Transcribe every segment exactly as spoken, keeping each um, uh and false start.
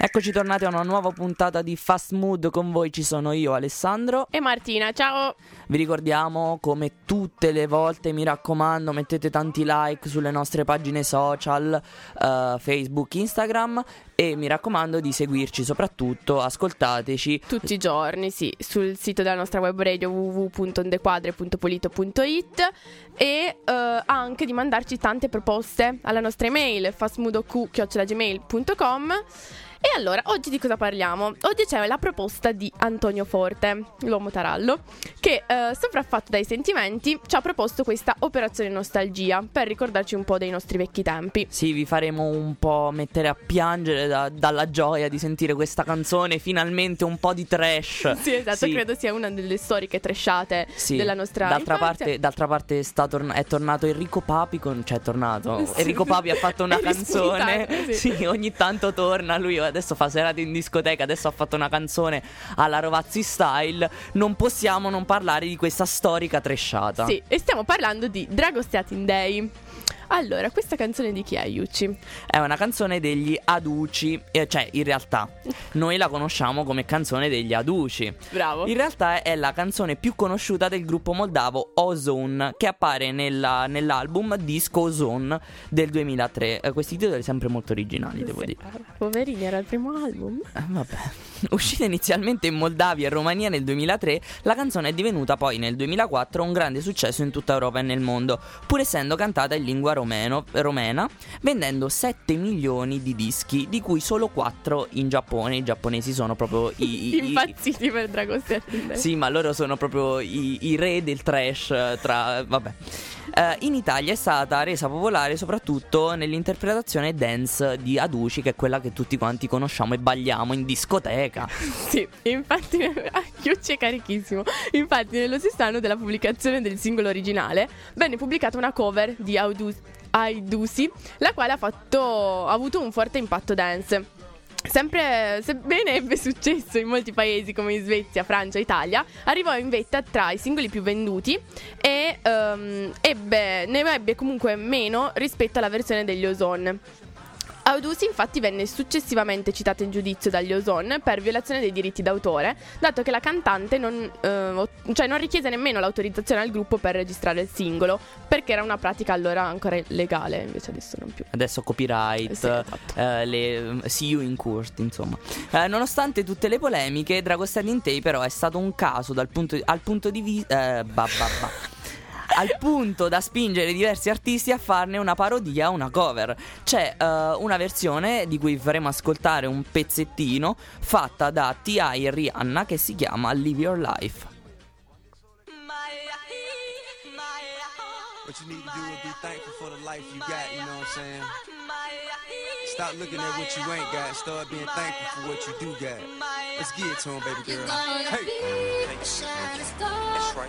Eccoci tornati a una nuova puntata di Fast Mood. Con voi ci sono io, Alessandro e Martina, ciao. Vi ricordiamo, come tutte le volte, mi raccomando, mettete tanti like sulle nostre pagine social, uh, Facebook, Instagram, e mi raccomando di seguirci, soprattutto ascoltateci tutti i giorni, sì, sul sito della nostra web radio w w w punto ondequadre punto polito punto i t e uh, anche di mandarci tante proposte alla nostra email fastmoodok chiocciola gmail punto com. E allora, oggi di cosa parliamo? Oggi c'è la proposta di Antonio Forte, l'uomo tarallo, che eh, sopraffatto dai sentimenti ci ha proposto questa operazione nostalgia per ricordarci un po' dei nostri vecchi tempi. Sì, vi faremo un po' mettere a piangere da, dalla gioia di sentire questa canzone, finalmente un po' di trash. Sì, esatto, sì. Credo sia una delle storiche trashate sì. della nostra d'altra infanzia. parte, d'altra parte sta torna- è tornato Enrico Papi con, cioè è tornato sì. Enrico Papi ha fatto una canzone sì. sì, ogni tanto torna lui. Adesso fa serate in discoteca, adesso ha fatto una canzone alla Rovazzi Style. Non possiamo non parlare di questa storica trashata. Sì, e stiamo parlando di Dragostiatin Day. Allora, questa canzone di chi è, Yucci? È una canzone degli Aduci, eh, cioè in realtà noi la conosciamo come canzone degli Aduci. Bravo. In realtà è la canzone più conosciuta del gruppo moldavo Ozone, che appare nella, nell'album Disco Ozone del duemilatré. eh, Questi titoli sempre molto originali, devo sì, dire. Poverini, era il primo album. eh, Vabbè. Uscita inizialmente in Moldavia e Romania nel duemilatré, la canzone è divenuta poi nel duemilaquattro un grande successo in tutta Europa e nel mondo, pur essendo cantata in lingua romeno, romena, vendendo sette milioni di dischi, di cui solo quattro in Giappone. I giapponesi sono proprio i, i impazziti i, per Dragostiatin Day. Sì, ma loro sono proprio i, i re del trash. Tra vabbè. Uh, in Italia è stata resa popolare soprattutto nell'interpretazione dance di Aduci, che è quella che tutti quanti conosciamo e balliamo in discoteca. Sì, infatti Yucci è carichissimo. Infatti nello stesso anno della pubblicazione del singolo originale venne pubblicata una cover di Aidusi, la quale ha fatto ha avuto un forte impatto dance. Sempre, sebbene ebbe successo in molti paesi come in Svezia, Francia, Italia, arrivò in vetta tra i singoli più venduti e um, ebbe, ne ebbe comunque meno rispetto alla versione degli Ozone. Adusi infatti venne successivamente citata in giudizio dagli Ozone per violazione dei diritti d'autore, dato che la cantante non, eh, cioè non richiese nemmeno l'autorizzazione al gruppo per registrare il singolo, perché era una pratica allora ancora legale, invece adesso non più. Adesso copyright, sì, esatto. eh, le, see you in court, insomma. Eh, nonostante tutte le polemiche, Dragostiatin Day però è stato un caso dal punto di, al punto di vista... Eh, bah, bah, bah. al punto da spingere diversi artisti a farne una parodia, una cover. C'è uh, una versione di cui faremo ascoltare un pezzettino, fatta da T I e Rihanna, che si chiama Live Your Life. What you need to do is be thankful for the life you got, you know what I'm saying? Stop looking at what you ain't got, start being thankful for what you do got. Let's get it to him, baby girl. Hey. That's right.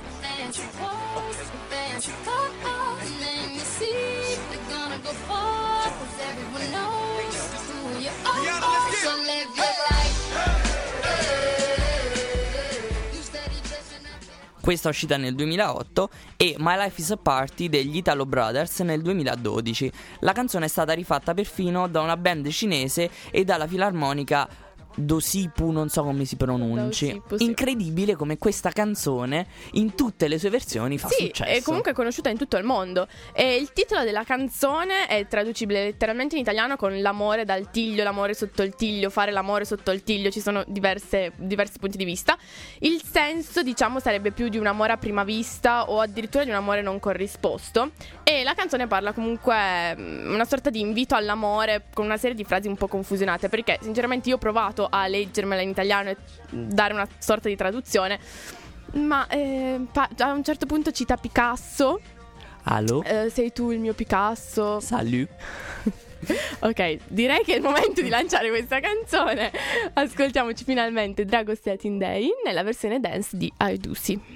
Questa è uscita nel duemilaotto e My Life is a Party degli Italo Brothers nel duemiladodici. La canzone è stata rifatta perfino da una band cinese e dalla filarmonica Dosipu, non so come si pronunci. Dosipu, sì. Incredibile come questa canzone in tutte le sue versioni fa sì, successo. È comunque conosciuta in tutto il mondo. E il titolo della canzone è traducibile letteralmente in italiano con l'amore dal tiglio, l'amore sotto il tiglio, fare l'amore sotto il tiglio. Ci sono diverse, diversi punti di vista. Il senso, diciamo, sarebbe più di un amore a prima vista o addirittura di un amore non corrisposto. E la canzone parla comunque una sorta di invito all'amore con una serie di frasi un po' confusionate, perché sinceramente io ho provato a leggermela in italiano e dare una sorta di traduzione, ma eh, pa- a un certo punto cita Picasso. Allo? Eh, sei tu il mio Picasso. Salut. Ok, direi che è il momento di lanciare questa canzone. Ascoltiamoci finalmente Dragostiatin Day nella versione dance di Aidusi.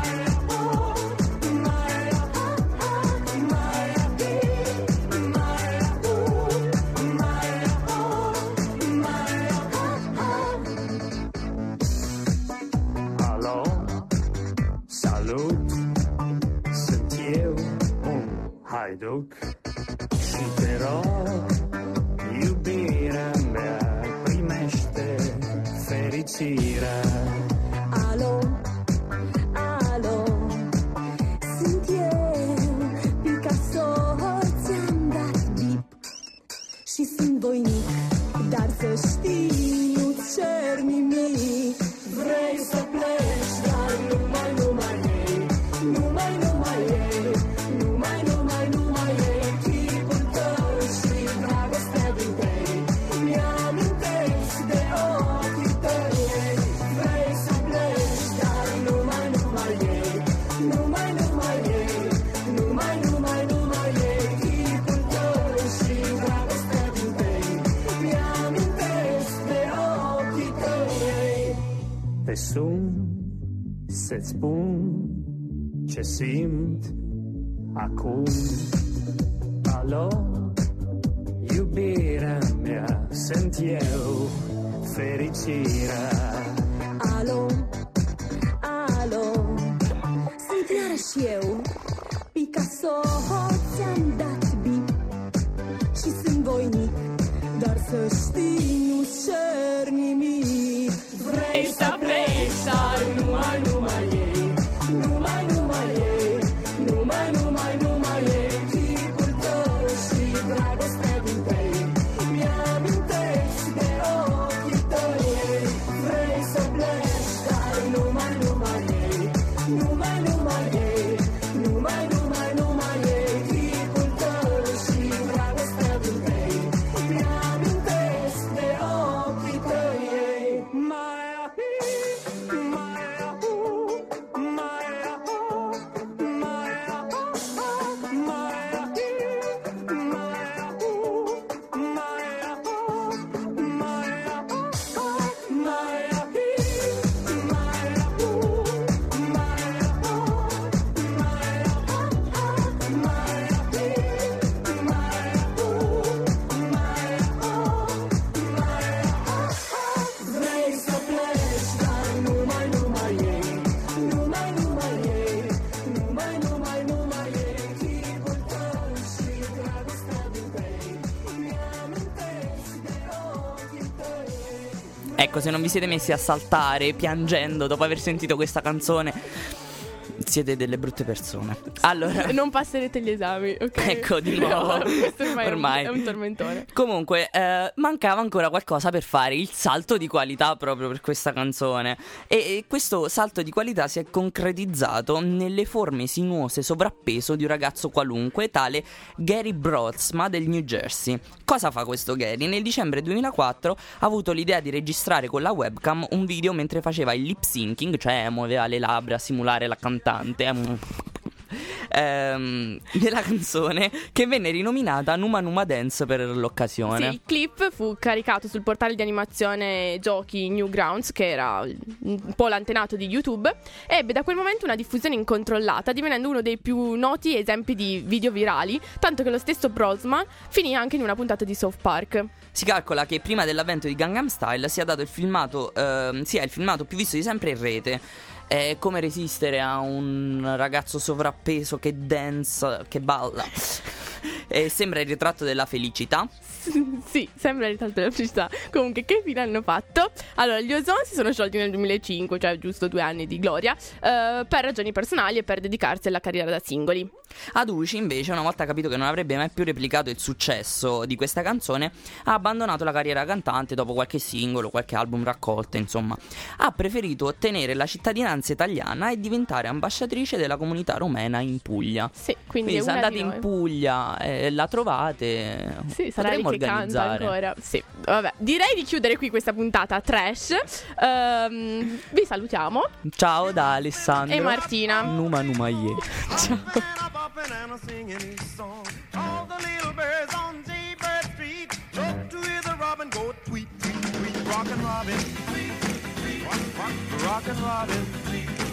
My mai duc și te rog, iubirea mea, primește fericirea. Alo, alo, sunt eu, Picasso, ți-am dat bip și sunt voinic, dar să știi, nu cer nimic. Vrei să pleci, dar numai, numai ei, numai, numai ei, numai, numai, numai ei, chipul tău și dragostea din tei, mi-amintești de ochii tăi. Vrei să pleci, dar numai, numai ei, numai, numai ei, numai, numai, numai ei, chipul tău și dragostea din tei, mi-amintești de ochii tăi. Te sun să-ți spun ce simt acum. Alo, iubirea mea, sunt eu, fericirea. Alo, alo, sunt iarăși eu, Picasso, ți-am dat bip și sunt voinic, dar să știi, nu cer nimic. Vrei să pleci, dar numai, numai ei, numai, numai ei, numai, numai, numai ei, chipul tău și dragostea din tei, mi-amintești de ochii tăi. Vrei să pleci, dar numai, numai ei, numai, numai ei, numai, numai, numai ei, chipul tău și dragostea din tei, mi-amintești de ochii tăi. Mai ahi, mai ahu, mai ahu, mai ahu, mai ahi, mai ahu, mai ahu, mai ahu, mai ahi, mai ahu, mai ahu, mai ahu, mai ahi, mai ahu, mai ahu. Vrei să pleci, dar numai, numai ei, numai, numai ei, numai, numai, numai ei, chipul tău și dragostea din tei, mi-amintești de ochii tăi. Ecco, se non vi siete messi a saltare piangendo dopo aver sentito questa canzone, siete delle brutte persone. Allora, Non passerete gli esami, ok? ecco di nuovo. No, questo ormai, Ormai. È, un, è un tormentone. Comunque, eh, mancava ancora qualcosa per fare il salto di qualità proprio per questa canzone. E, e questo salto di qualità si è concretizzato nelle forme sinuose sovrappeso di un ragazzo qualunque, tale Gary Brodsma del New Jersey. Cosa fa questo Gary? Nel dicembre duemilaquattro ha avuto l'idea di registrare con la webcam un video mentre faceva il lip syncing, cioè muoveva le labbra a simulare la cantante. Ehm, della canzone che venne rinominata Numa Numa Dance per l'occasione. Sì, il clip fu caricato sul portale di animazione giochi Newgrounds, che era un po' l'antenato di YouTube, e ebbe da quel momento una diffusione incontrollata, divenendo uno dei più noti esempi di video virali, tanto che lo stesso Brosman finì anche in una puntata di South Park. Si calcola che prima dell'avvento di Gangnam Style sia dato il filmato ehm, sia il filmato più visto di sempre in rete. È come resistere a un ragazzo sovrappeso che danza, che balla. E sembra il ritratto della felicità. Sì, sembra il ritratto della felicità. Comunque, che fine hanno fatto? Allora, gli Ozone si sono sciolti nel duemilacinque, cioè giusto due anni di gloria, eh, per ragioni personali e per dedicarsi alla carriera da singoli. Aduci invece, una volta capito che non avrebbe mai più replicato il successo di questa canzone, ha abbandonato la carriera cantante dopo qualche singolo, qualche album raccolta, insomma. Ha preferito ottenere la cittadinanza italiana e diventare ambasciatrice della comunità romena in Puglia. Sì, quindi, Quindi è se una andate di in noi. Puglia e la trovate, Sì, sarà lì potremmo che canta organizzare. ancora. Sì, vabbè, direi di chiudere qui questa puntata trash. Ehm, vi salutiamo. Ciao da Alessandro E Martina. Numa Numa Ye. Ciao. Banana singing his song. All the little birds on Jaybird Street love to hear the robin go tweet, tweet, tweet. Rockin' Robin, tweet, tweet, rock, rock, rockin' Robin, tweet.